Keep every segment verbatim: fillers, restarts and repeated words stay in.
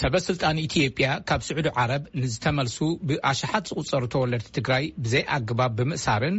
ሰበስልጣን ኢትዮጵያ ካብ ስዑድ ዓረብ ንዝተመልሱ ብኣሽሓት ዝቁጸሩ ተወለድቲ ትግራይ ብዘይ ኣግባብ ብምእሳርን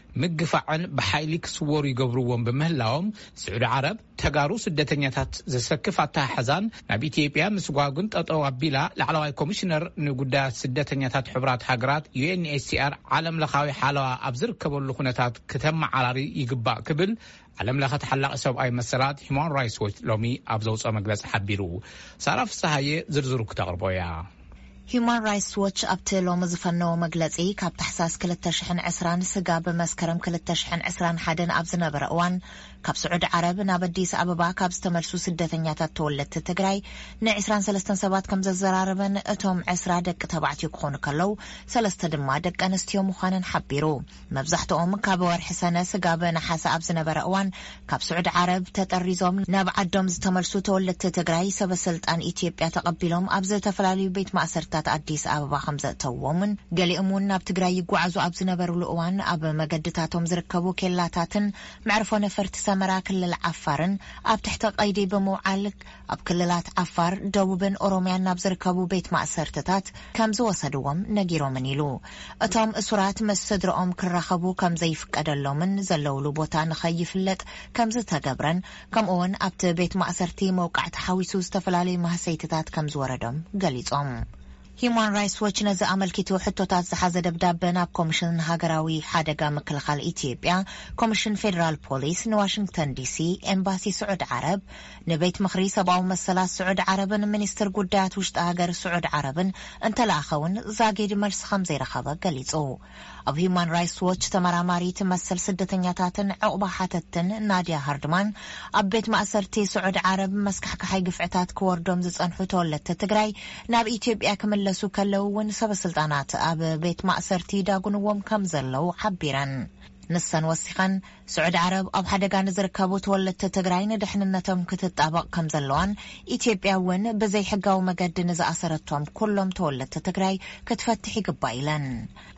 ምግፋዕን ብሓይሊ ክስወሩ ይገብርዎም በምህላዎም ስዑድ ዓረብ ተጋሩ ስደተኛታት ዘሰክፍ ኣተሓሕዛን ናብ ኢትዮጵያ ምስጓጉን ጠጠው ኣቢላ ላዕለዋይ ኮሚሽነር ንጉዳያት ስደተኛታት ሕቡራት ሃገራት ዩ ኤን ኤች ሲ ኣር ዓለም ለኻዊ ሓለዋ ኣብ ዝርከበሉ ኩነታት ከተመዓራሪ ይግባእ ክብል ዓለም ለኸ ተሓላቕ ሰብኣዊ መሰላት ሂውማን ራይትስ ዎች ሎሚ ኣብ ዘውፅኦ መግለፂ ሓቢሩ ሳራ ፍስሓየ ዝርዝሩ ክተቕርቦ እያ Human Rights Watch ኣብቲ ሎሚ ዝፈነዎ መግለፂ ካብ ታሕሳስ ክልተ ሽሕን ዕስራን ስጋ በመስከረም ክልተ ሽሕን ዕስራን ሓደን ኣብ ዝነበረ እዋን ካብ ስዑድ ዓረብ ናብ ኣዲስ ኣበባ ካብ ዝተመልሱ ስደተኛታት ተወለድቲ ትግራይ ንዕስራን ሰለስተን ሰባት ከም ዘዘራረበን እቶም ዕስራ ደቂ ተባዕትዮ ክኾኑ ከለው ሰለስተ ድማ ደቂ ኣንስትዮ ምዃነን ሓቢሩ መብዛሕትኦም ካብ ወርሒ ሰነ ስጋ በነሓሰ ኣብ ዝነበረ እዋን ካብ ስዑድ ዓረብ ተጠሪዞም ናብ ዓዶም ዝተመልሱ ተወለድቲ ትግራይ ሰበስልጣን ኢትዮጵያ ተቐቢሎም ኣብ ዝተፈላለዩ ቤት ማእሰር አዲስ አበባ ከምዘተውዎምን ገሊእሙን ናብ ትግራይ ይጓዓዙ ኣብ ዝነበሩሉ እዋን ኣብ መገድታቶም ዝርከቡ ኬላታትን መዕርፎ ነፈርቲ ሰመራ ክልል ዓፋርን ኣብ ትሕቲ ቀይዲ በመውዓል ኣብ ክልላት ዓፋር ደቡብን ኦሮሚያን ናብ ዝርከቡ ቤት ማእሰርትታት ከም ዝወሰድዎም ነጊሮምን ኢሉ እቶም እሱራት መስድሮኦም ክራኸቡ ከም ዘይፍቀደሎምን ዘለውሉ ቦታ ንኸይፍለጥ ከም ዝተገብረን ከምኡውን ኣብቲ ቤት ማእሰርቲ መውቃዕቲ ሓዊሱ ዝተፈላለዩ ማህሰይትታት ከም ዝወረዶም ገሊጾም Human Rights Watch ነዚ ኣመልኪቱ ሕቶታት ዝሓዘ ደብዳቤ ናብ ኮሚሽን ሃገራዊ ሓደጋ ምክልኻል ኢትዮጵያ ኮሚሽን ፌደራል ፖሊስ ንዋሽንግተን ዲሲ ኤምባሲ ስዑድ ዓረብ ንቤት ምኽሪ ሰብኣዊ መሰላት ስዑድ ዓረብን ሚኒስትር ጉዳያት ውሽጢ ሃገር ስዑድ ዓረብን እንተላኸውን ዛጌድ መልስ ከም ዘይረኸበ ገሊጹ ኣብ Human Rights Watch ተመራማሪት መሰል ስደተኛታትን ዕቑባ ሓተትን ናዲያ ሃርድማን ኣብ ቤት ማእሰርቲ ስዑድ ዓረብ መስካሕካሓይ ግፍዕታት ክወርዶም ዝጸንሑ ተወለድቲ ትግራይ ናብ ኢትዮጵያ ክምለሱ ከለውን ሰበስልጣናት ኣብ ቤት ማእሰርቲ ዳጉንዎም ከም ዘለው ሓቢረን ንሰን ወሲኸን ስዑድ ዓረብ ኣብ ሓደጋ ንዝርከቡ ተወለድቲ ትግራይ ንድሕንነቶም ክትጣበቕ ከም ዘለዋን ኢትዮጵያ እውን ብዘይ ሕጋዊ መገዲ ንዝኣሰረቶም ኩሎም ተወለድቲ ትግራይ ክትፈትሕ ይግባእ ኢለን